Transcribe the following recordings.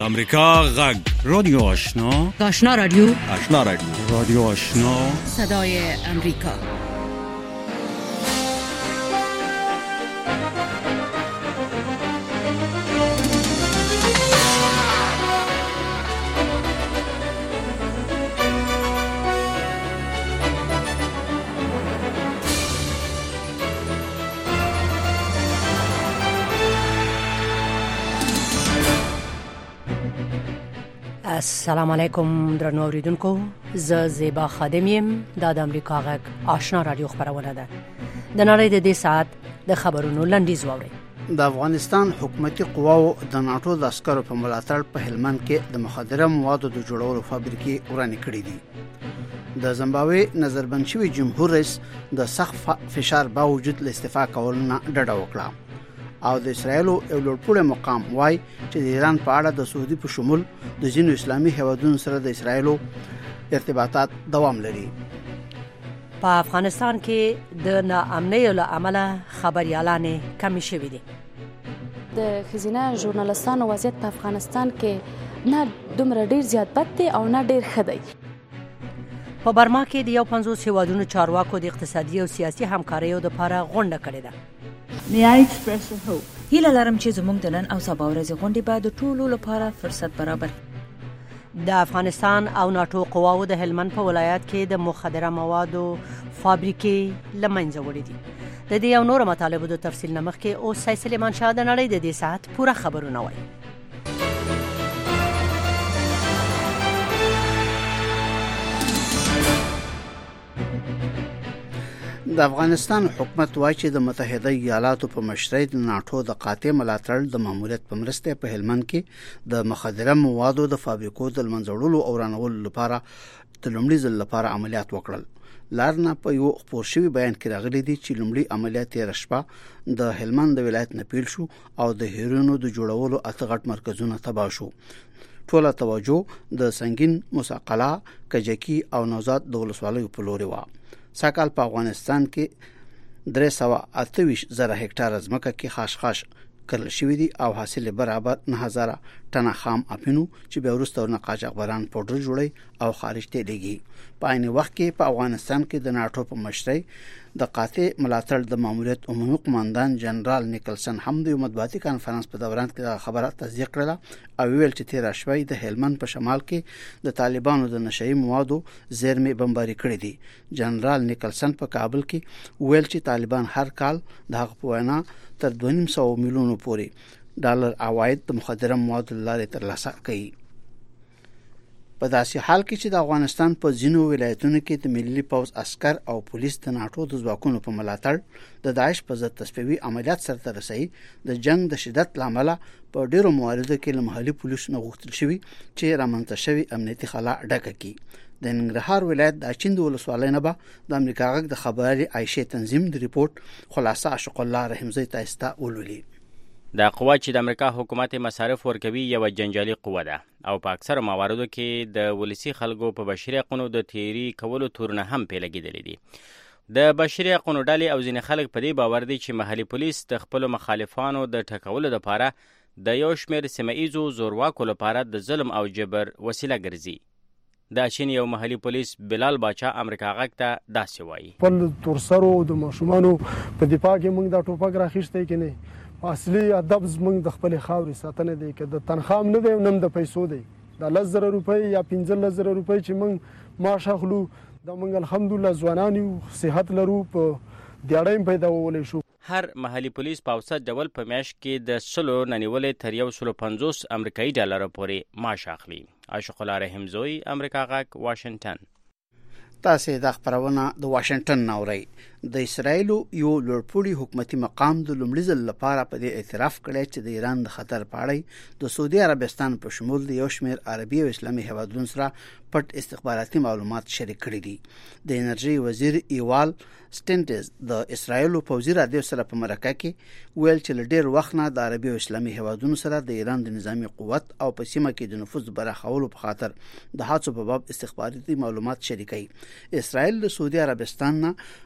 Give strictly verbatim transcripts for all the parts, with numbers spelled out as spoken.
امریکا غږ رادیو آشنا آشنا رادیو آشنا رادیو رادیو آشنا صدای امریکا. السلام علیکم درنو اوریدونکو، زه زیبا خادم یم. د امریکا غږ آشنا رادیو خبرونه ده. د نړۍ د دې ساعت د خبرونو لنډیز واورئ. د افغانستان حکومتي قواو د ناتو د عسکرو په ملاتړ په هلمند کې د مخدره موادو د جوړولو فابریکې ورانې کړې دي. د زیمبابوې نظربند شوی جمهور رئیس د سخت فشار باوجود له استعفا کولو نه ډډه وکړه او د اسرایلو یو لوړپوړی مقام وای چې د ایران په اړه د سعودي په شمول د ځینو اسلامي هیوادونو سره د اسرایلو ارتباطات دوام لري. په افغانستان کې د ناامنۍ له امله خبريالان کم شوي دي. د خزینه ژورنالستانو وضعیت په افغانستان کې نه دومره ډیر زیات بد دی او نه ډیر ښه دی. په برما کې د یو پنځوس هیوادونو چارواکو د اقتصادي او سیاسي همکاریو لپاره غونډه کړې ده. هیله لرم چې زموږ د نن او سبا ورځې غونډې به د ټولو لپاره فرصت برابر. د افغانستان او ناتو قواو د هلمند په ولایت کې د مخدره موادو فابریکې له منځه وړې دي. د دې او نورو مطالبو د تفصیل نه مخکې اوس سید سلیمان شاه د نړۍ د دې ساعت پوره خبرونه وایي. د افغانستان حکومت وایي چې د متحده ایالاتو په مشرۍ د ناتو د قاطع ملاتړ د ماموریت په مرسته په هلمند کې د مخدره موادو د فابریکو د منځوړلو او رانولو لپاره د لومړي ځل لپاره عملیات وکړل. لارنا په یو خبر شوی بیان کې راغلي دي چې لومړي عملیات یې رشپه د هلمند د ولایت نه پیل شو او د هیرونو د جوړولو اته غټ مرکزونه تباه شو. ټوله توجه د سنگین، مساقله، کجکی او نوزاد د ولسوالیو په لوري و. ساکال په افغانستان کې درې سوه اته ویشت زره هکټار ځمکه کې خاشخاش کرل شوی دي او حاصل برابر نه هزار ټنه خام افینو چې به وروسته ورنه قاچاقبران پودر جوړي او خارج ته لګي. په عین وخت کې په افغانستان کې د ناتو په مشرۍ د قاطع ملاتړ د ماموریت عمومي قوماندان جنرال نیکلسن هم د مطبوعاتي کانفرنس په دوران کې خبره تصدیق کړه او ویل چې تیر شوي د هلمند په شمال کې د طالبانو د نشئی موادو زیرمې بمباري کړې دي. جنرال نیکلسن په کابل کې ویل چې طالبان هر کال د هغه په وینا تر دوه نیم سوه میلیونو پورې ډالر عواید د مخدره موادو لارې ترلاسه کوي. په داسې حال کې چې د افغانستان په ځینو ولایتونو کې د ملي پوځ عسكر او پولیس د ناتو د ځواکونو په ملاتړ د داعش په ضد تصفیوي عملیات سرته رسي، د جنگ د شدت لامل په ډیرو مواردو کې له محلي پولیسو نه غوښتل شوی چې رامنځته شوی امنیتي خلا ډکه کړي. د ننګرهار ولایت د اچین د ولسوالۍ نه به د امریکا غږ د خبري عایشه تنظیم د ریپورت خلاصه عاشق الله رحمزی تاستا ولولي. دا قوه چې د امریکا حکومت مصارف ورکوي یو جنجالي قوه ده او په اکثر مواردو کې د ولسی خلکو په بشري حقوقو د تیری کولو تورنه هم پیلګیدلې دي. د بشري حقوقو ډلې او ځینې خلک په دې باور دي چې محلي پولیس د خپل مخالفانو د ټکولو لپاره د یو شمېر سیمه ایزو زورواکو لپاره د ظلم او جبر وسیله ګرځي. دا چین یو محلي پولیس بلال باچا امریکا غږ ته داسې وایي: خپل تورسرو د ماشومانو په دفاع کې موږ د ټوپک راخیسته کې نه اصلي ادب زموږ د خپل خاورې ساتنه دی، که د تنخواه نه دی نم د پیسو دی. د لس زره روپۍ یا پنځلس زره روپۍ چې موږ معاش اخلو د موږ الحمدلله ځوانان یو، صحت لرو، په دیاړۍ پیدا وولی شو. هر محلي پولیس په اوسط ډول په میاشت کې د سلو ننیولې تر یو سلو پنځوس امریکایي ډالر پورې معاش اخلي. عاشق الله رحمزی، امریکا غږ، واشنگټن. تاسو د خبرونه د واشنگټن نوري. د اسرایلو یو لوړپوړي حکومتي مقام د لومړي ځل لپاره په دې اعتراف کړی چې د ایران د خطر په اړه د سعودي عربستان په شمول د یو شمېر عربي او اسلامي هیوادونو سره پټ استخباراتي معلومات شریک کړي دي. د انرژي وزیر ایوال سټینټز د اسرایلو پوځي رادیو سره په مرکه کې ویل چې له ډېر وخت نه د عربي او اسلامي هیوادونو سره د ایران د نظامی قوت او په سیمه کې د نفوذ براخولو په خاطر د هڅو په باب استخباراتي معلومات شریکي. اسرایل د سعودي عربستان نه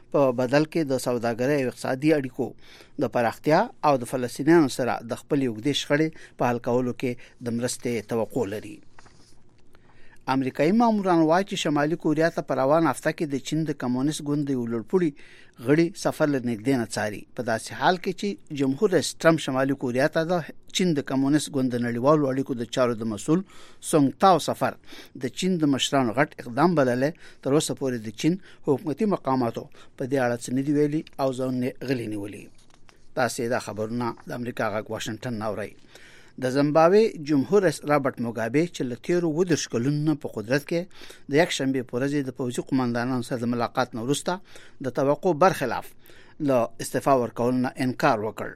په بدل کې د سوداګرۍ او اقتصادي اړیکو د پراختیا او د فلسطینیانو سره د خپل یوګدي شخړې په حل کولو کې د مرستې توقع لري. امریکایي ماموران وايي چې شمالي کوریا ته په روان هفته کې د چین د کمونیست ګوند یو لوړپوړي غړي سفر لنګدې نه څاري. په داسې حال کې چې جمهور رئیس ټرمپ شمالي کوریا ته د چین د کمونیست ګوند نړیوالو اړیکو د چارو د مسول سونګ تاو سفر د چین د مشرانو غټ اقدام بللې، تر اوسه پورې د چین حکومتي مقاماتو په دې اړه څه نه دی ویلي او ځان غلي نیولي. تاسو دا خبرونه د امریکا غږ واشنگټن ناوړي. د زیمبابوې جمهور رئیس رابرټ موګابي چې له تیرو ودرش کلونو په قدرت کې د یک شنبه په ورځ د پوځي قومندانانو سره د ملاقات نه وروسته د توقع برخلاف له استعفا ورکول نه انکار وکړ.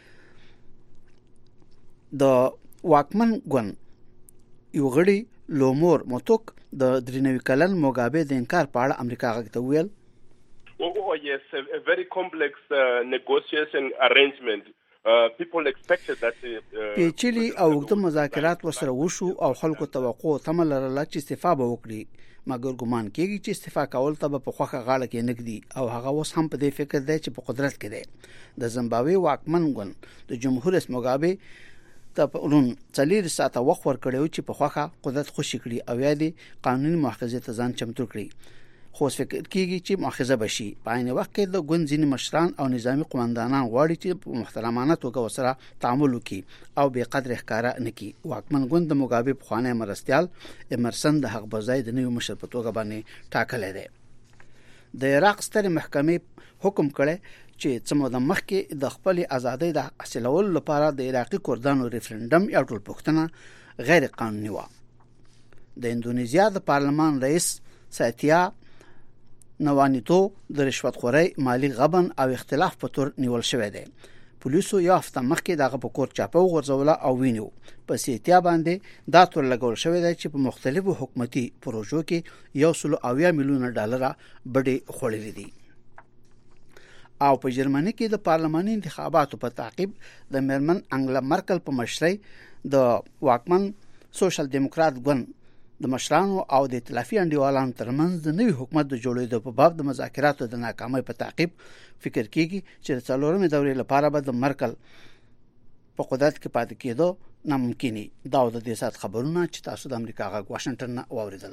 د واکمن ګوند یو غړي لومور موتوک د درینوي کلن موګابي د انکار په اړه امریکا غږ ته ویل Oh yes, a, a very complex uh, negotiation arrangement. Uh, people expected that پیچلي او د مذاکرات وسره وشو او خلکو توقع تم لرله چې استعفا به وکړي، مګر ګومان کېږي چې استعفا کول ته په خوخه غاړه کې نګدي او هغه اوس هم په دې فکر دی چې په قدرت کې دی. د زیمبابوې واکمن ګوند د جمهور رئیس موګابي ته په اون څلور ساعته وخت ورکړی چې په خوخه قدرت خوشی کړي او یا دې قانوني مؤاخذه ته ځان چمتو کړي. خو فکر کیږي چې مؤاخذه بشي. په عین وخت کې د ګوند ځینې مشران او نظامی قومندانان غواړي چې په محترمانه توګه وسره تعامل وکړي او بې قدر ښکارا نه کړي. واکمن ګوند د موګابي په خوانه مرستيال امرسن د حق بزای د نوي مشر په توګه باندې ټاکل دی. د عراق ستر محکمې حکم کړی چې څمو د مخکې د خپل ازادۍ د حاصلولو لپاره د عراقي کردانو ریفرندم یا ټول پښتنه غیر قانوني و. د اندونیزیا د پارلمان رئیس ساتیا نوانیتو د رشوت خورۍ، مالی غبن او اختلاف په تور نیول شوی دی. پولیسو یو هفته مخکې دغه په کور چاپه وغورځوله او وینیو په سیتیا باندې دا تور لګول شوی دی چې په مختلفو حکومتي پروژو کې یو سل اویا میلیونه ډالر بډې خوړلې دي. او په جرمني کې د پارلماني انتخاباتو په تعقیب د میرمن انګلا مرکل په مشرۍ د واکمن سوشل دیموکرات ګوند د مشرانو او د ائتلافي انډیوالانو ترمنځ د نوي حکومت د جوړېدو په باب د مذاکراتو د ناکامۍ په تعقیب فکر کیږي چې د څلورمې دورې لپاره به د مرکل په قدرت کې پاتې کېدو ناممکن دي. دا د دې سات خبرونه چې تاسو د امریکا غږ واشنگټن نه واوریدل.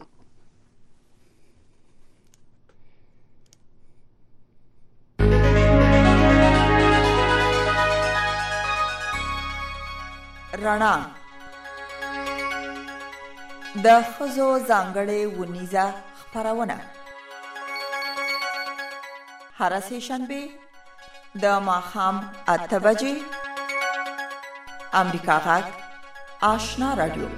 رڼا د ښځو ځانګړې ونیزه خپرونه هره سه شنبه د ماښام اته بجې امریکا غږ آشنا رادیو.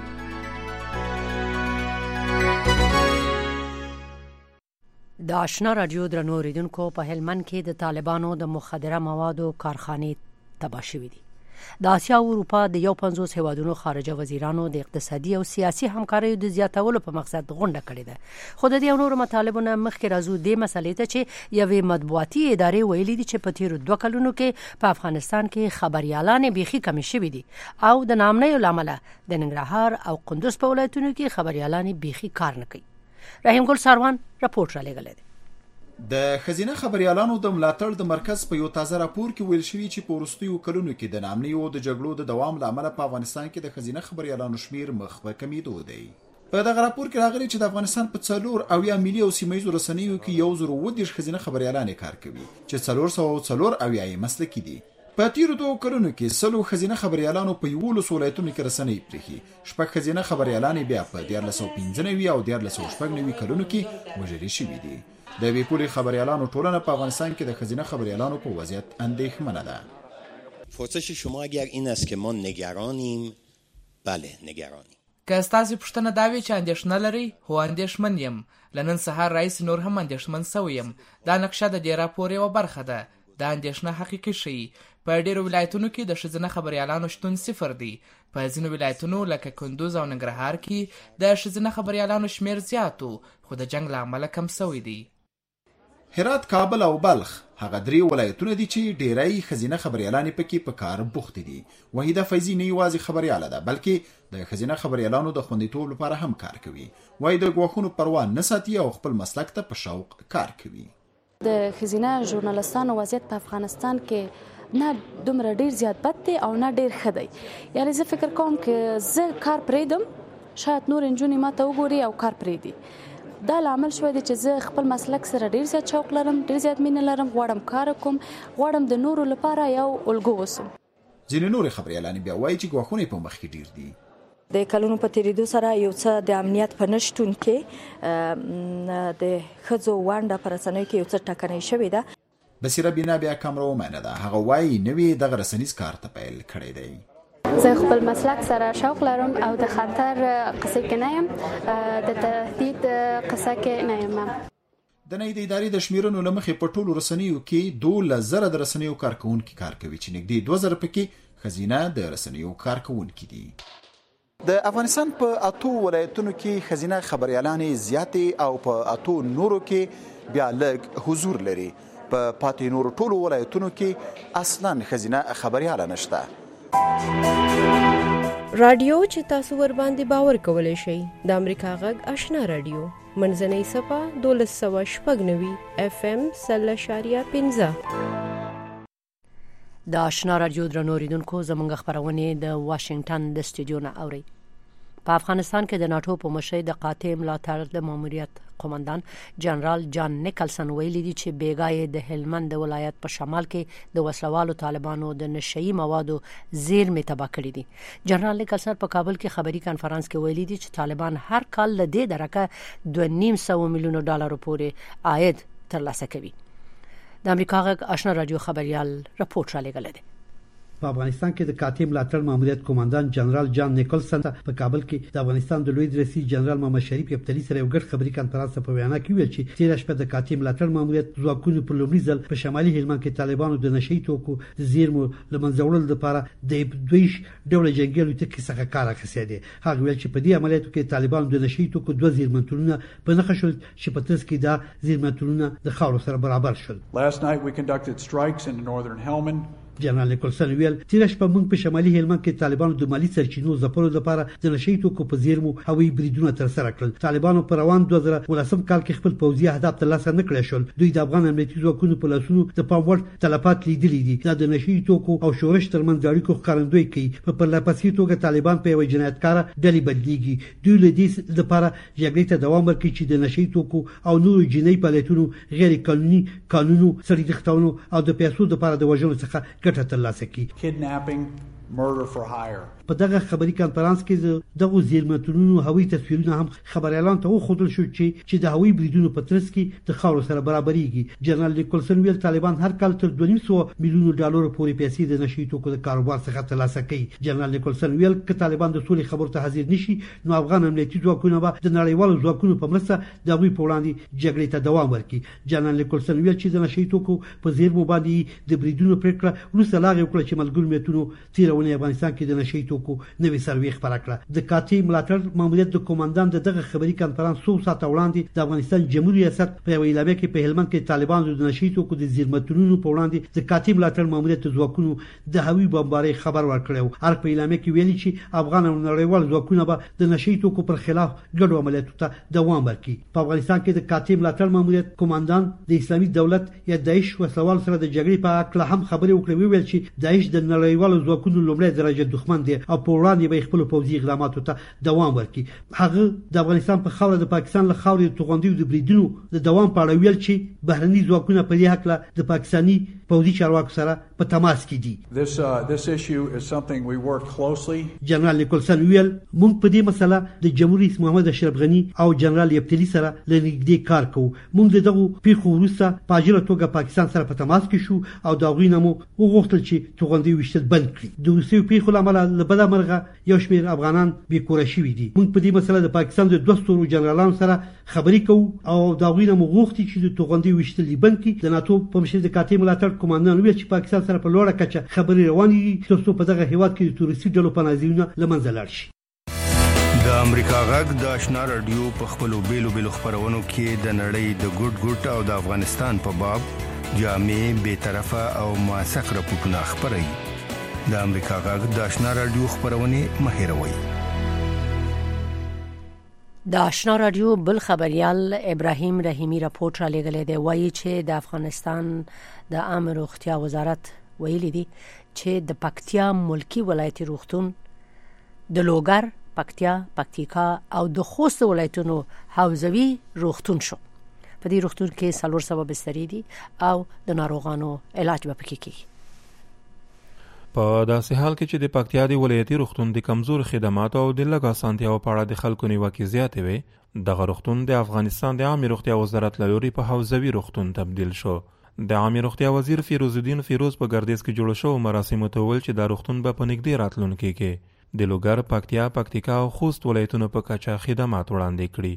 د آشنا رادیو درنو اوریدونکو، په هلمند کې د طالبانو د مخدره موادو کارخانې تباه شوې دي. د آسیا او اروپا د یو پنځوس هیوادونو خارجه وزیرانو د اقتصادي او سیاسي همکاریو د زیاتولو په مقصد غونډه کړې ده. خو د دې نورو مطالبو نه مخکې راځو دې مسلې ته چې یوې مطبوعاتي ادارې ویلي دي چې په تیرو دوه کلونو کې په افغانستان کې خبريالان بیخي کم شوي دي او د نامنیو لامل د ننګرهار او کندوز په ولایتونو کې خبريالان بیخي کار نه کوي. رحیم ګل ساروان راپورټ را لګلې ده. د خزینه خبريالانو د ملاتړ د مرکز په یو تازه راپور کې ویل شوی چې په وروستیو کلونو کې د نامنیو د جګړو د دوام لامل په افغانستان کې د خزینه خبريالانو شمیر مخ په کمیدو دی. په دغه راپور کې راغلي چې د افغانستان په څلور او یا ملي او سیمایي رسنیو کې یو زر و دیش خزینه خبريالان کار کوي چې څلور سو او څلور او یا مسلکي دي. په تیرو دوه کلونو کې سلو خزینه خبريالانو په یولس ولایتونو کې رسنۍ پرېخي. شپږ خزینه خبريالان بیا په دیار لسو پنځه او دیار لسو شپږ کلونو کې وژل شوي دي. د بیپولي خبريالانو ټولنه په افغانستان کې د خزینه خبريالانو په وضعیت اندېښمنه ده. پرسش شما اگر این است که ما نگرانیم، بله نگرانیم. که تاسو پوښتنه دا وی چې اندېښنه لري، هو اندېښمن یم. لنن سهار رئیس نور هم اندېښمن سوی یم. دا نقشه د دې راپور یوه برخه ده. دا اندېښنه حقیقي شي. په ډېرو ولایتونو کې د ښځینه خبريالانو شتون صفر دی. په ځینو ولایتونو لکه کندوز او ننګرهار کې د ښځینه خبريالانو شمیر زیات و، خو د جنگ له امله کم سوی دی. هرات، کابل او بلخ هغه درې ولایتونه دي چې ډېری خزینه خبريالان پکې په کار بوخت دي. وحیده فیضی نه یوازې خبرياله ده بلکې د خزینه خبريالانو د خوندیتوب لپاره هم کار کوي. وایي د ګواښونو پروا نه ساتي او خپل مسلک ته په شوق کار کوي. د ښځینه ژورنالستانو وضعیت په افغانستان کې نه دومره ډیر زیات بد دی او نه ډیر ښه دی. یعنی زه فکر کوم که زه کار پرېږدم شاید نور نجونې ما ته وګوري او کار پرېږدي. دا لامل شوی دی چې زه خپل مسلک سره ډیر زیات شوق لرم، ډیر زیات مینه لرم، غواړم کار وکړم، غواړم د نورو لپاره یو الګو اوسم. ځینې نورې خبریالانې بیا وایي چې ګواښونه په مخ کې ډیر دي. د کلونو په تیریدو سره یو څه د امنیت په نشتون کې د ښځو ونډه په رسنیو کې یو څه ټکنۍ شوې ده. بصیره بینا بیا کامرو ومنه ده، هغه وایي نوې دغه رسنیز کار ته پیل کړی دی. زه خپل مسلک سره شوق لرم او د خطر قصه کې نه یم، د تهدید قصه کې نه یم. د نړۍ د ادارې د شمیرنو له مخې په ټولو رسنیو کې دوه زره د رسنیو کارکونکي کار کوي چې نږدې دوه زره پکې ښځینه د رسنیو کارکونکي دي. د افغانستان په اتو ولایتونو کې ښځینه خبریالانې زیاتې او په اتو نورو کې بیا لږ حضور لري. په پاتې نورو ټولو ولایتونو کې اصلا ښځینه خبریاله نشته. رادیو چې تاسو ور باندې باور کولای شئ د امریکا غږ آشنا رادیو منځنۍ صفه دولس سوه شپږ نوي اف ام سل اشاریه پنځه. د آشنا رادیو درنو اوریدونکو زموږ خبرونه د واشنگټن د استودیو نه اوري. په افغانستان کې د ناتو په مشرۍ د قاطع ملاتړ د ماموریت قومندان جنرال جان نیکلسن ویلي دي چې بیګای د هلمند ولایت په شمال کې د وسلوالو طالبانو د نشئی موادو زیرمې تباه کړې دي. جنرال نیکلسن په کابل کې خبري کانفرنس کې ویلي دي چې طالبان هر کال له دې درکه دوه نیم سوه میلیونه ډالر پورې عاید ترلاسه کوي. د امریکا غږ آشنا رادیو خبريال راپورټ را لګل دي. په افغانستان کې د قاطع ملاتړ ماموریت قومندان جنرال جان نیکلسن په کابل کې د افغانستان د لوی رئیس جنرال محمد شریف یفتلی سره یو ګډ خبري کانفرنس په وینا کې ویل چې تیر شپه د قاطع ملاتړ ماموریت ځواکونو په لومړي ځل په شمالي هلمند کې طالبانو د نشئی توکو د زیرمو لمنځه وړلو لپاره د دویش ډول جنگي الوتکې څخه کار اخیستی دی. هغه ویل چې په دې عملیاتو کې طالبانو د نشئی توکو دوه زیرمنتونونه په نښه شول چې په ترڅ کې دا زیرمنتونونه د خاورو سره برابر شول. Last night we conducted strikes in northern Helmand. جنرال نیکلسن ویل تیر شپه موږ په شمالي هلمند کې طالبانو د مالی سرچینو ځپلو لپاره د نشئی توکو په زیرمو هوایي بریدونه ترسره کړل. طالبانو په روان دوه زره ولسم کال کې خپل پوځي اهداف ترلاسه نه کړل شول. دوی د افغان امنیتي ځواکونو په لاسونو د پام وړ تلفات لیدلي دي. دا د نشئی توکو او شورش ترمنځ اړیکو ښکارندوی کوي. په پرلپسې توګه طالبان په یو جنایتکار ډلې بدلیږي. دوی له دې لپاره جګړې ته دوام ورکوي چې د نشئی توکو او نورو جنایي فعالیتونو غیر قانوني قانونو سړي دښتونو او د پیسو لپاره د وژلو څخه ګټه ترلاسه کوي. Kidnapping, murder for hire. په دغه خبري کانفرنس کې دغه زیرمتونونو هوایي تصویرونه هم خبريالان ته وښودل شو چې چې د هوایي بریدونو په ترڅ کې د خاورو سره برابرېږي. جنرال نیکلسن ویل طالبان هر کال تر دوه نیم سوه میلیونو ډالر پورې پیسې د نشئی توکو د کاروبار څخه ترلاسه کوي. جنرال نیکلسن ویل چې طالبان د سولې خبرو ته حاضر نشي نو افغان امنیتي ځواکونه به د نړیوالو ځواکونو په مرسته د هغوی په وړاندې جګړې ته دوام ورکړي. جنرال نیکلسن ویل چې د نشئی توکو په زیرمو باندې د بریدونو پریکړه وروسته لاغې وکړه چې ملګرو ملتونو تیرونه افغانستان کې د نشئی توکو نوې سروې خبره کړه. د قاطع ملاتړ ماموریت د قومندان دغه خبري کانفرنس څو ساعته وړاندې د افغانستان جمهوریت ریاست په یو اعلامیه کې په هلمند کې طالبانو د نشئی توکو د زیرمتونونو په وړاندې د قاطع ملاتړ ماموریت ځواکونو د هوایي بمبارۍ خبر ورکړی. هر په اعلامیه کې ویلي چې افغان او نړیوال ځواکونه به د نشئی توکو پر خلاف ګډو عملیاتو ته دوام ورکړي. په افغانستان کې د قاطع ملاتړ ماموریت قومندان د اسلامي دولت یا داعش وسوال سره د جګړې په اړه هم خبرې وکړې. ویل چې داعش د نړیوالو ځواکونو لومړی درجه دښمن دی او په وړاندې به خپل پوځي اقداماتو ته دوام ورکړي. هغه د افغانستان په خاوره د پاکستان له خاورې د توغندیو د بریدونو د دوام په اړه ویل چې بهرني ځواکونه په دې هکله د پاکستاني پوځي چارواکو سره په تماس کې دي. This uh, this issue is something we work closely. جنرال نیکلسن ویل موږ په دې مسله د جمهوریت رئیس محمد اشرف غنی او جنرال یفتلی سره لنږدې کار کوو. موږ دغه پیښو وروسته په اجل توګه پاکستان سره په تماس کې شو او دا غوښتل مو وغوښتل چې توغندي وشتل بند کړي. د روسي پیښو لامل له بده مرغه یو شمېر افغانان بې کوره شوي دي. موږ په دې مسله د پاکستان د دوه ستورو جنرالانو سره خبرې کوو او دا غوښتل مو وغوښتل چې د توغندي وشتل بند کړي. د ناتو په مشر د قاطع ملاتړ قومندان ویل چې پاکستان سره په لوړه کچه خبرې روانې دي ترڅو په دغه هیواد کې د تورستي ډلو پناهځایونه له منځه لاړ شي. د امریکا غږ د آشنا رادیو په خپلو بیلو بیلو خبرونو کې د نړۍ د ګډ ګډ او د افغانستان په باب جامع بیطرفه او موثق راپورټونه خپروي. د امریکا غږ د آشنا رادیو خبرونه مه هېروئ. د آشنا رادیو بل خبريال ابراهیم رحیمی راپورټ را لګلې دی، وایي چې د افغانستان د عامه روغتیا وزارت ویلي دی چې د پکتیا ملکی ولایتي روغتون د لوګر، پکتیا، پکتیکا او د خوست ولایتونو حوزوي روغتون شو. په دې روغتون کې څلور سوه بسترې دي او د ناروغانو علاج به پکې کیږي. په داسې حال کې چې د پکتیا د ولایتي روغتون د کمزور خدماتو او د لږ اسانتیاو په اړه د خلکو نیوکې زیاتې وې، دغه روغتون د افغانستان د عامه روغتیا وزارت له لوري په حوزوي روغتون تبدیل شو. د عامه روغتیا وزیر فیروز الدین فیروز په ګردیز کې جوړ شو مراسمو ته وویل چې دا روغتون به په نږدې راتلونکي کې د لوګر، پکتیا، پکتیکا او خوست ولایتونو په کچه خدمات وړاندې کړي.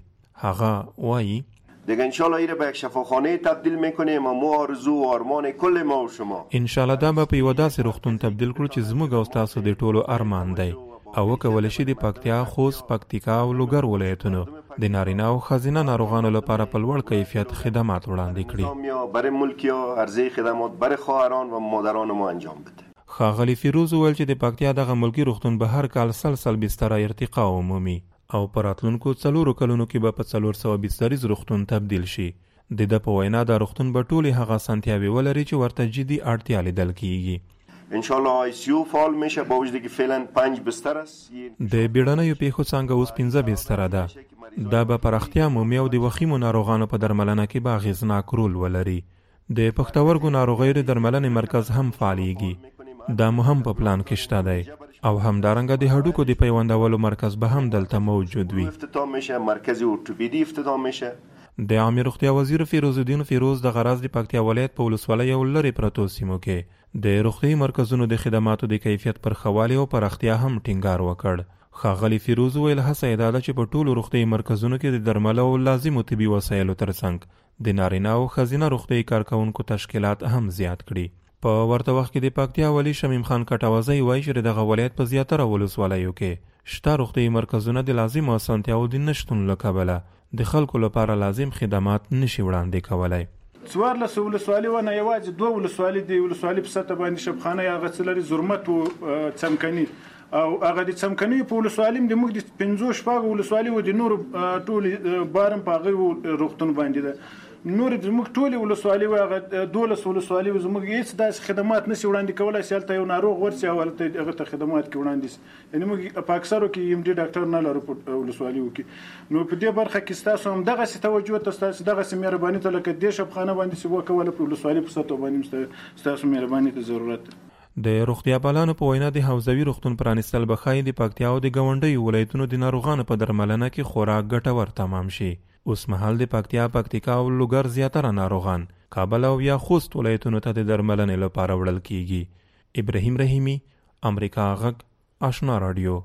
هغه وایي دیگه انشالله ایره به یک شفاخانه تبدیل میکنیم و ما آرزو و آرمان کل ما و شما انشالله دا به په یو داسې روغتون تبدیل کړو چې زموږ او تاسو د ټولو ارمان دی او وکولی شي د پکتیا، خوست، پکتیکا او لوګر ولایتونو د نارینه او ښځینه ناروغانو لپاره په لوړ کیفیت خدمات وړاندې کړي. برای ملکی‌ها عرضه خدمات برای خواهران و مادران ما انجام بده. ښاغلي فیروز وویل چې د پکتیا دغه ملکي روغتون به هر کال سل سل بستره ارتقا عمومي او په راتلونکو څلورو کلونو کې به په څلور سوه بستریز روغتون تبدیل شي. د ده په وینا دا روغتون به ټولې هغه اسانتیاوې ولري چې ورته جدي اړتیا لیدل کیږي. انشالله آی سی یو فعال میشه با وجودی که فعلا پنج بستر است. د بیړنیو پیښو څنګه اوس پنځه بستره ده. دا به پراختیا مومي او د وخیمو ناروغانو په درملنه کې به اغېزناک رول ولري. د پښتورګو ناروغیو د درملنې مرکز هم فعالیږي. دا مو هم په پلان کې شته دی او همدارنګه د هډوکو د پیوندولو مرکز به هم دلته موجود وي. افتتاح میشه، مرکز ارتوپدی افتتاح میشه. د عامه روغتیا وزیر فیروز الدین فیروز د غرض د پکتیا ولایت په ولسوالۍ او لرې پرتو سیمو کې د روغتي مرکزونو د خدماتو د کیفیت پر خوالي او پراختیا هم ټینګار وکړ. ښاغلي فیروز ویل هڅه یې دا ده چې په ټولو روغتي مرکزونو کې د درملو او لازمو طبي وسایلو ترڅنګ د نارینه او ښځینه روغتي کارکوونکو تشکیلات هم زیات کړي. په ورته وخت کې د پکتیا والی شمیم خان کټاوزی وایي چې دغه ولایت په زیاتره ولسوالیو کې شته روغتي مرکزونه د لازمو اسانتیاوو د نشتون له کبله د خلکو لپاره لازم خدمات نشي وړاندې کولی. څوارلس ولسوالي ونه یوازې دوه ولسوالي د ولسوالي په سطح باندې شبخانه هغه څه لري زرمت او څمکني او هغه د څمکني په ولسوالي د موږ د پنځو شپږو ولسوالي و د نورو ټولې بارم په هغه روغتون باندې ده. نور زموږ ټولې ولسوالي و هغه دولس ولسوالي و زموږ هېڅ داسې خدمات نشي وړاندې کولی چې هلته یو ناروغ ورسي او هلته هغه ته خدمات کې وړاندې سي. یعنې موږ په اکثرو کې ایم ډي ډاکټر نه لرو په ولسوالیو کې. نو په دې برخه کې ستاسو هم دغسې توجه ته ستاسو دغسې مهرباني ته لکه دې شبخانه باندې چې وکوله په ولسوالي په سطحو باندې ستاسو مهرباني ته ضرورت ده. د روغتیا پالانو په وینا د حوزوي روغتون پرانیستل به ښایي د پکتیا او د ګاونډیو ولایتونو د ناروغانو په درملنه کې خورا ګټور تمام شي. اوس مهال د پکتیا، پکتیکا او لوګر زیاتره ناروغان کابل او یا خوست ولایتونو ته د درملنې لپاره وړل کیږي. ابراهیم رحیمی، امریکا غږ، آشنا رادیو.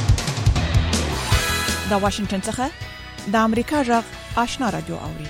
د واشنگټن څخه د امریکا غږ آشنا رادیو اوري.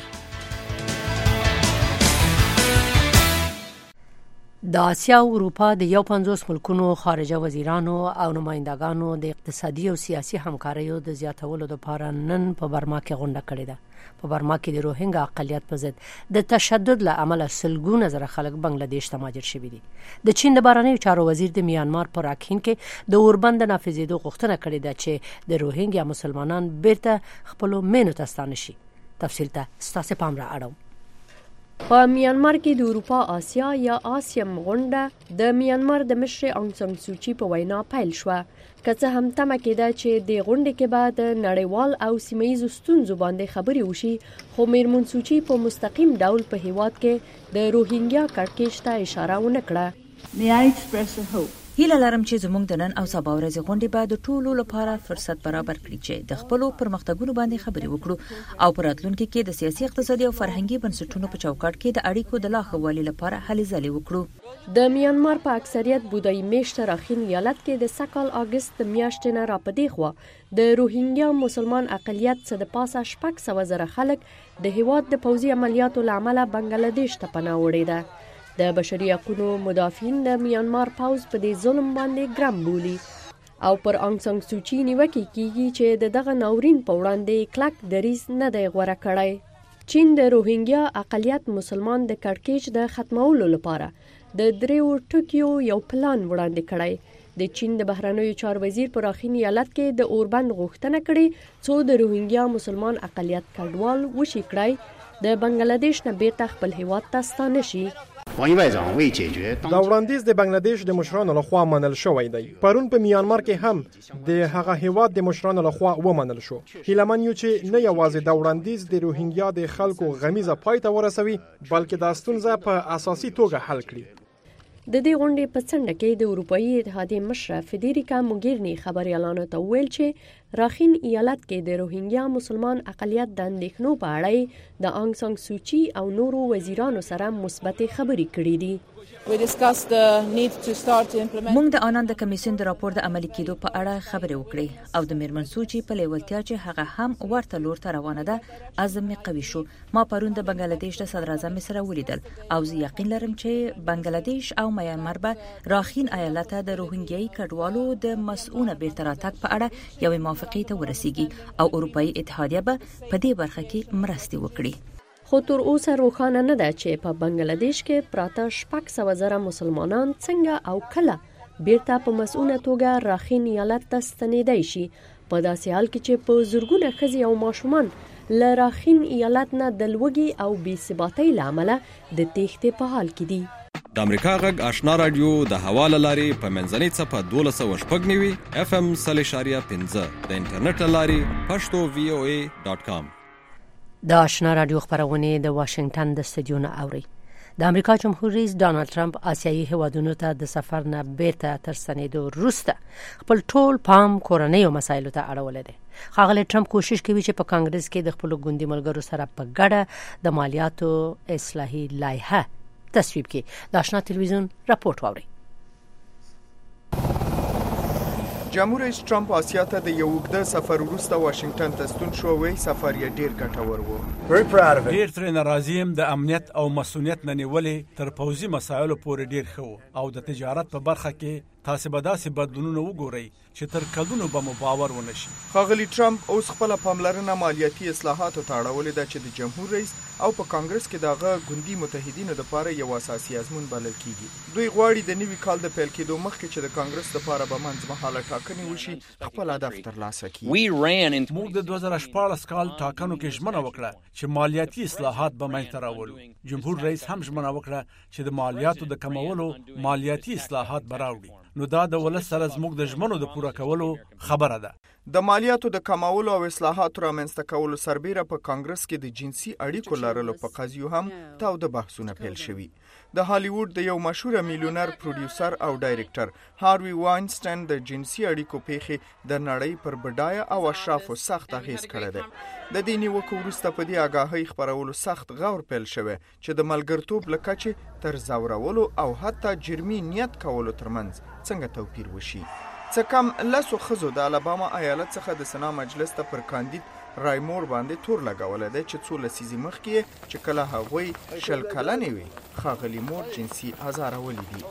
د آسیا او اروپا د یو پنځوس ملکونو خارجه وزیرانو او نمائندګانو د اقتصادي او سیاسي همکاریو د زیاتولو لپاره نن په برما کې غونډه کړې ده. په برما کې د روهینګا اقلیت په ضد د تشدد له امله سلګونه زره خلک بنگلاديش ته مهاجر شوي دي. د چین د بهرنیو چارو وزیر د میانمار په راکین کې د اوربند د نافذېدو غوښتنه کړې ده چې د روهینګیا مسلمانان بیرته خپلو مینو ته ستانه شي. تفصیل ته ستاسو پام را اړوم. په میانمار کې د اروپا آسیا یا آسیم غونډه د میانمار د مشر انګ سان سوچي په وینا پیل شوه. که څه هم تمه کېده چې د غونډې کې به د نړیوال او سیمه ییزو ستونزو باندې خبرې وشي، خو میرمن سوچي په مستقیم ډول په هیواد کې د روهینګیا کړکېچ ته اشاره ونه کړه. هیله لرم چې زموږ د نن او سبا ورځې غونډې به د ټولو لپاره فرصت برابر کړي چې د خپلو پرمختګونو باندې خبرې وکړو او په راتلونکي کې د سیاسي، اقتصادي او فرهنګي بنسټونو په چوکاټ کې د اړیکو د لا ښه والي لپاره هلې ځلې وکړو. د میانمار په اکثریت بودایي میشته راخین ایالت کې د سکال اگست میاشتې نه راپدې خوا د روهینګیا مسلمان اقلیت څخه د پاسه شپږ سوه زره خلک د هیواد د پوځي عملیاتو له امله بنگلاديش ته پناه وړې ده. د بشري حقوقو مدافعین د میانمار پوځ په دې ظلم باندې ګرم بولي او پر انګ سان سوچي نیوکې کیږي چې د دغه ناورین په وړاندې کلک دریځ نه دی غوره کړی. چین د روهینګیا اقلیت مسلمان د کړکېچ د ختمولو لپاره د دریو ټکیو یو پلان وړاندې کړی د چین د بهرنیو چارو وزیر په راخین ایالت کې د اوربند غوښتنه کړې څو د روهینګیا مسلمان اقلیت کډوال وشي کړای د بنگلاديش نه بیرته خپل هیواد ته ستانه شي. دا وړاندیز د بنگلاديش د مشرانو لخوا منل شوی دی. پرون په میانمار کې هم د هغه هیواد د مشرانو لخوا ومنل شو. هیلمن یو چې نه یوازې دا وړاندیز د روهینګیا د خلکو غمیزه پای ته ورسوي بلکې دا ستونزه په اساسي توګه حل کړي. د دې غونډې په څنډه کې د اروپאי اتحادیې مشره فدریکا موګیرني خبريالانو ته ویل چې راخین ایالت کې د روهینګیا مسلمان اقلیت د اندېښنو په اړه د انګ سان سوچي او نورو وزیرانو سره مثبت خبرې کړې دي. موږ د آنان د کمیسیون د راپور د عملي کېدو په اړه خبرې وکړې او د میرمن سوچي په لیوالتیا چې هغه هم ورته لور ته روانه ده عزم قوي شو. ما پرون د بنگلاديش د صدر اعظم سره ولیدل او زه یقین لرم چې بنگلاديش او میانمار به راخین ایالت د روهینګیایي کډوالو د مسؤونه بیرته راتګ په اړه یوې موافقې ته ورسیږي او اروپאי اتحادیه به په دې برخه کې مرستې وکړي. خو تر اوسه روښانه نه ده چې په بنگلاديش کې پراته شپږ سوه زره مسلمانان څنګه او کله بیرته په مسؤونه توګه راخین ایالت ته ستنېدای شي په داسې حال کې چې په زرګونه ښځې او ماشومان له راخین ایالت نه د لوږې او بې ثباتۍ له امله د تېښتې په حال کې دي. د امریکا غږ آشنا رادیو د حواله لارې په منځنۍ څپه دولس سوه شپږ نوي اف ام سل اشاریه پنځه د انټرنیټ له لارې پښتو وی او ای ډاټ کام. د آشنا رادیو خبرونه د واشنگټن د استودیو نه اوري. د امریکا جمهور رئیس ډانلډ ټرمپ آسیایي هیوادونو ته د سفر نه بیرته تر ستنېدو وروسته خپل ټول پام کورنیو مسایلو ته اړولی دی. ښاغلی ټرمپ کوشش کوي چې په کانګرس کې د خپلو ګوندي ملګرو سره په ګډه د مالیاتو اصلاحي لایحه تصویب کړي. د آشنا تلویزیون راپورټ واورئ. جمهور رئیس ټرمپ آسیا ته د یو اوږده سفر وروسته واشنگټن ته ستون شو. وی سفر یې ډیر ګټور و. ډیر ترې ناراضي یم. د امنیت او مسؤلیت نه نیولې تر پوځي مسایلو پورې ډیر ښه او د تجارت په برخه کې تاسو به داسې بدلونونه وګورئ چې تر کلونو به مو باور ونه شي. ښاغلي ټرمپ اوس خپله پاملرنه مالیاتي اصلاحاتو ته اړولې ده چې د جمهور رئیس او په کانګرس کې دغه ګوندي متحدینو لپاره یو اساسي ازمون بلل کیږي. دوی غواړي د نوي کال د پیل کېدو مخکې چې د کانګرس لپاره به منځمهاله ټاکنې وشي خپل هدف ترلاسه کړي. موږ د دوه زره شپاړس کال ټاکنو کې ژمنه وکړه چې مالیاتي اصلاحات به منځته راولو. جمهور رئیس هم ژمنه وکړه چې د مالیاتو د کمولو مالیاتي اصلاحات به راوړي. نو دا د ولس سره زموږ د ژمنو د پوره کولو خبره ده. د مالیاتو د کمولو او اصلاحاتو رامنځته کولو سربیره په کانګرس کې د جنسي اړیکو لرلو په قضیو هم تاوده بحثونه پیل شوي. د هالیوډ د یو مشهور میلیونر پروډوسر او ډایرکټر هاروي واینسټاین د جنسي اړیکو پیښې د نړۍ پر بډایه او اشرافو سخت اغیز کړی دی. د دې نیوکو وروسته په دې آګاهۍ خپرولو سخت غور پیل شوی چې د ملګرتوب له کچې تر زورولو او حتی جرمي نیت کولو ترمنځ څنګه توپیر وشي. څه کم لسو ښځو د الاباما ایالت څخه د سنا مجلس ته پر کاندید رایمور باندې تور لګولی دی چې څو لسیزې مخکې چې کله هغوی شل کلنې وي ښاغلي مور جنسي ازارولي دي.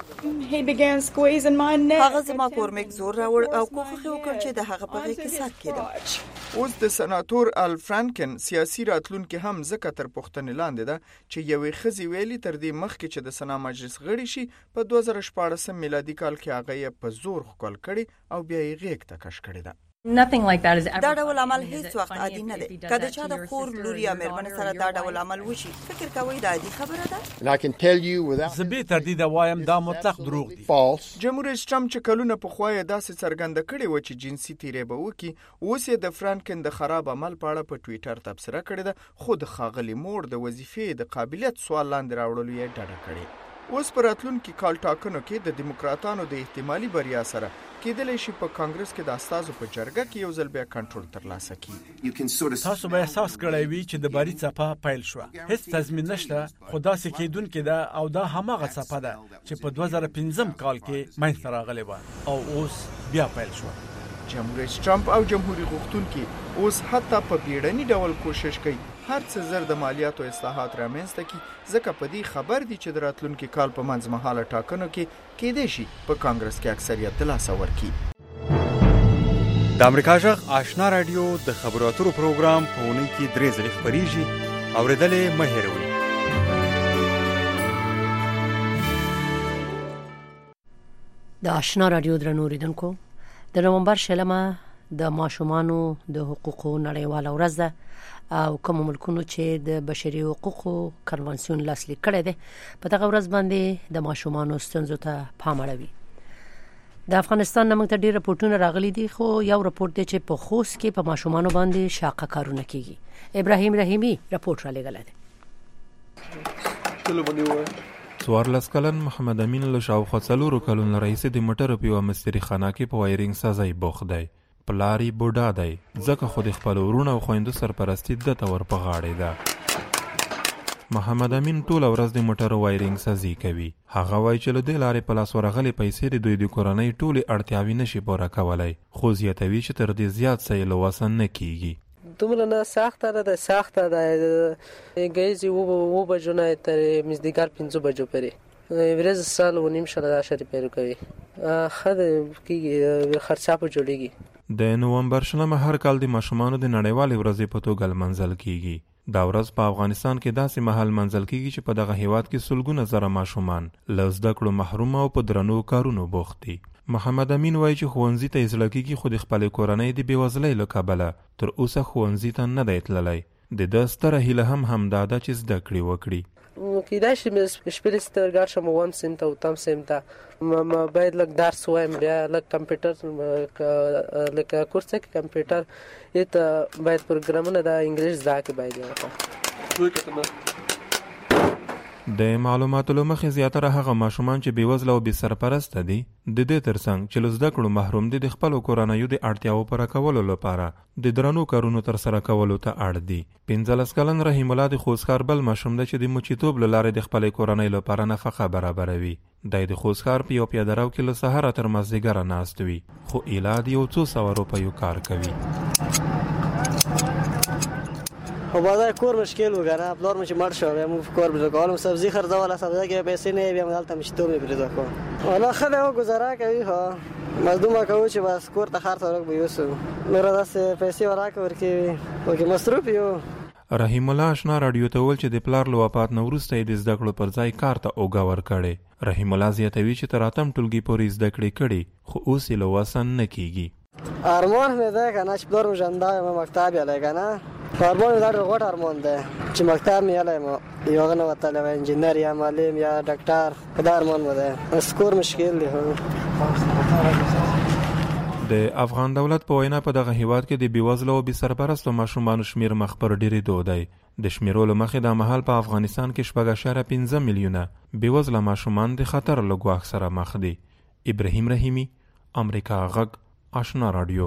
هغه زما په ورمېږ زور راوړ او کوښښ یې وکړ چې د هغه په غېږ کې سات کېدم. اوس د سناتور ال فرانکن سیاسي راتلونکي هم ځکه تر پوښتنې لاندې ده چې یوې ښځې ویلي تر دې مخکې چې د سنا مجلس غړي شي په دوه زره شپاړسم میلادي کال کې هغه یې په زور ښکل کړي او بیا یې غېږ ته کش کړې ده. دا ډول عمل هیڅ وخت عادي نه دی. که د چا د خور لور یا مېرمنې سره دا ډول عمل وشي فکر کوئ دا عادي خبره ده؟ زه بې تردیده وایم دا مطلق دروغ دي. جمهور رئیس ټرمپ چې کلونه پخوا یې داسې څرګنده کړې وه چې جنسي تیری به وکړي، اوس یې د فرانکن د خراب عمل په اړه په ټویټر تبصره کړې ده، خو د ښاغلي مور د وظیفې د قابلیت سوال لاندې راوړلو یې ډډه کړې. اوس په راتلونکي کال ټاکنو کې د دیموکراتانو د احتمالي بریا سره کېدلی شي په کانګرس کې د استازو په جرګه کې یو ځل بیا کنټرول ترلاسه کړي. تاسو به احساس کړی وي چې د باري څپه پیل شوه. هیڅ تضمین نشته، خو داسې کېدونکې ده او دا هماغه څپه ده چې په دوه زره پنځم کال کې منځته راغلې وه او اوس بیا پیل شوه. جمهور رئیس ټرمپ او جمهوریت غوښتونکي اوس حتی په بیړني ډول کوشش کوي هر څه زر د مالیاتو اصلاحات رامنځته کړي، ځکه په دې خبر دي چې د راتلونکي کال په منځمهاله ټاکنو کې کېدای شي په کانګرس کې اکثریت ترلاسه ورکړي. د امریکا غږ آشنا رادیو د خبرو اترو پروګرام په اونۍ کې درې ځلې خپرېږي، اورېدل یې مه هېروئ. د آشنا رادیو درنو اوریدونکو د نومبر شلمه د ماشومانو د حقوقو نړیواله ورځ ده او کوم ملکونو چې د بشري حقوقو کنوانسیون لاسلیک کړی دی په دغه ورځ باندې د ماشومانو ستونزو ته پام اړوي. د افغانستان نمک ته ډیر راپورټونه راغلي دي خو یو راپورټ دی چې په خوست کې په ماشومانو باندې شاقه کارونه کیږي. ابراهیم رحیمی راپورټ را لېږلی دی. څوارلس کلن محمد امین له شاوخوا څلورو کلونو راهیسې د موټرو په یوه مستري خانه کې په وایرینګ سازۍ بوخت دی. پلار یې بوډا دی ځکه خو د خپلو وروڼو او خویندو سرپرستي ده ته ور په غاړې ده. محمد امین ټوله ورځ د موټرو وایرینګ سازي کوي. هغه وایي چې له دې لارې په لاس ورغلې پیسې د دوی د کورنۍ ټولې اړتیاوې نشي پوره کولی خو زیاتوي چې تر دې زیات څه یې له وسه نه کیږي. دومره نه سخته نه ده سخته ده ګیزې اووه بجو نه تر مازدیګر پنځه بجو پورې ورځ سال و نیم شله دا شری پیرو کوي ښه ده کېږي خرچه په جوړېږي. د نومبر شلمه هر کال د ماشومانو د نړیوالې ورځې په توګه لمانځل کیږي. دا ورځ په افغانستان کې داسې مهال منځل کیږي چې په دغه هیواد کې سلګونه زره ماشومان له زده کړو محروم او په درنو کارونو بوخت دي. محمد امین وایي چې ښوونځي ته یې زړه کېږي خو د خپلې کورنۍ د بېوزلۍ له کبله تر اوسه ښوونځي ته نه دی تللی. د ده ستره هیله هم همدا ده چې زده کړې وکړي. کېدای شي شپېلې سي ته ورګډ شم اووم صنف ته اوتم صنف ته باید لږ درس ووایم بیا لږ کمپیوټر لکه کورس کې کمپیوټر یې ته باید پروګرامونه د انګلیش زده کړي باید ورته. د معلوماتو له مخې زیاتره هغه ماشومان چې بېوزله او بې سرپرسته دي د دې ترڅنګ چې له زده کړو محروم دي د خپلو کورنیو د اړتیاوو پوره کولو لپاره د درنو کارونو ترسره کولو ته اړ دي. پنځلس کلن رحیم الله د خوست ښار بل ماشوم دی چې د مچیتوب له لارې د خپلې کورنۍ لپاره نفقه برابروي. دی د خوست ښار په یو پیاده رو کې له سهاره تر مازدیګره ناست وي خو ایله د یو څو سوه روپیو کار کوي. خو بازار کور مشکل و کنه پلار مش مړ شو بیا مو کور بده کولم سبزی خرڅوله سبزی کې پیسې نه بیا مدالته مشتوب نه پیدا کوم ولا خله او گزاره کوي ها مزدومه کوي چې بس کور ته خرڅ ورک به یوسو مره داسې پیسې وراکه ورکوي او کې مصروف یو. رحیم الله آشنا رادیو ته ول چې د پلار له وفات نه وروسته یې د زده کړو پر ځای کار ته اوږه ورکړې. رحیم الله زیاتوي چې تر اتم ټولګي پورې زده کړې کړي خو اوس یې له وسه نه کیږي. ارمان مې ده کنه چې پلار مې ژوندی یم مکتب یې کنه ارمان مې دا غوټ ارمان ده چې مکتب مې یاله یم یو غنه وتلی یم انجینر یا معلم یا ډاکټر دا ارمان مې ده سکور مشکل دی. د افغان دولت په وینا په دغه هیواد کې د بېوزلو او بې سرپرستو ماشومانو شمیر مخ پر ډېرېدو دی. د شمیرو له مخې دا مهال په افغانستان کې شپږ اعشاریه پنځه میلیونه بېوزله ماشومان د خطر له ګواښ سره مخ دي. ابراهیم رحیمی امریکا غږ آشنا رادیو.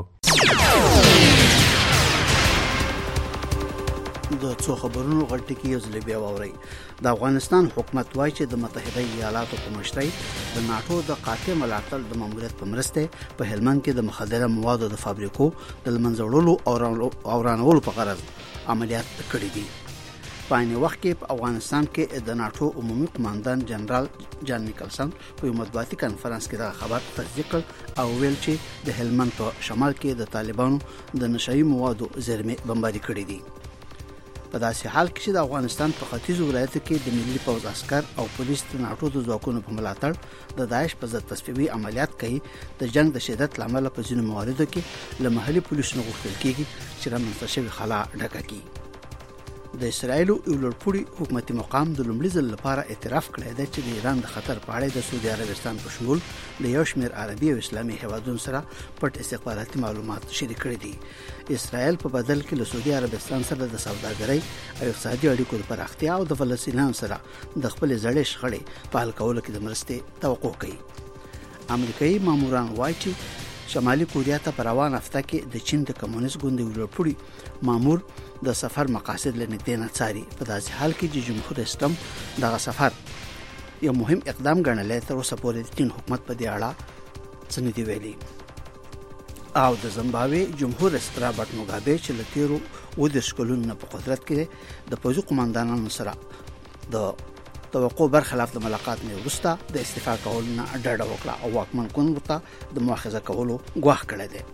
د څو خبرونو غلطي یو ځل بیا واوري. د افغانستان حکومت وایي چې د متحده ایالاتو په مشرۍ د ناتو د قاطع ملاتړ د ماموریت په مرسته په هلمند کې د مخدره موادو د فابریکو د لمنځه او رانولو په غرض عملیات کړي دي. په عین وخت کې په افغانستان کې د ناتو عمومي قوماندان جنرال جان نیکلسن په یو مطبوعاتي کانفرنس کې دا خبر تصدیق کړ او ویل چې د هلمند په شمال کې د طالبانو د نشایي موادو زیرمې بمباري کړي دي. په داسې حال کې چې د افغانستان په ختیځو ولایتو کې د ملي پوځ عسکر او پولیس د ناتو د ځواکونو په ملاتړ د داعش په ضد تصفیوي عملیات کوي د جنگ د شدت لامل په ځینو مواردو کې له محلي پولیسو غوښتل کیږي چې رامنځته شوې خلا ډکه کړي. د اسرایل یو لوړپوړي حکومتي مقام د لومړي ځل لپاره اعتراف کړی دی چې د ایران د خطر په اړه د سعودي عربستان په شمول د یو شمېر عربي او اسلامي هیوادونو سره پټ استخباراتي معلومات شریک کړي دي. اسرایل په بدل کې له سعودي عربستان سره د سوداګرۍ او اقتصادي اړیکو د پراختیا او د فلسطینیانو سره د خپل زړې شخړې په حل کولو کې د مرستې توقع کوي. امریکایي ماموران وایي چې شمالي کوریا ته په روان هفته کې د چین د کمونیست ګوند یو لوړپوړي مامور د سفر مقاصد له نږدې نه څاري. په داسې حال کې چې جمهور اسلام دغه سفر یو مهم اقدام ګڼلی تر اوسه پورې د چین حکومت په دې اړه څه نه دي ویلي. او د زمبابوې جمهور رئیس رابرټ موګابې چې له تیرو اووه دېرش کلونو نه په قدرت کې د پوځي قوماندانانو سره د توقع برخلاف د ملاقات نه وروسته د استعفا کولو نه ډډه وکړه او واکمن ګوند ورته د مؤاخذه کولو ګواښ کړی دی.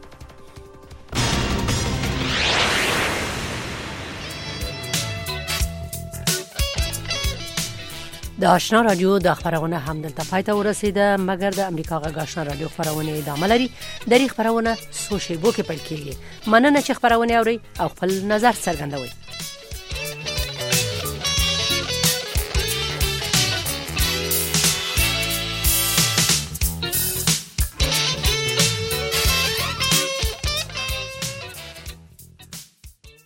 د آشنا رادیو د خبرونه هم دلته پای ته ورسیده، مګر د امریکا غږ آشنا رادیو خبرونه ادامه لري. د ری خبرونه سوشل بو کې پیل کیږي. مننه چې خبرونه اوري او خپل نظر څرګندوي.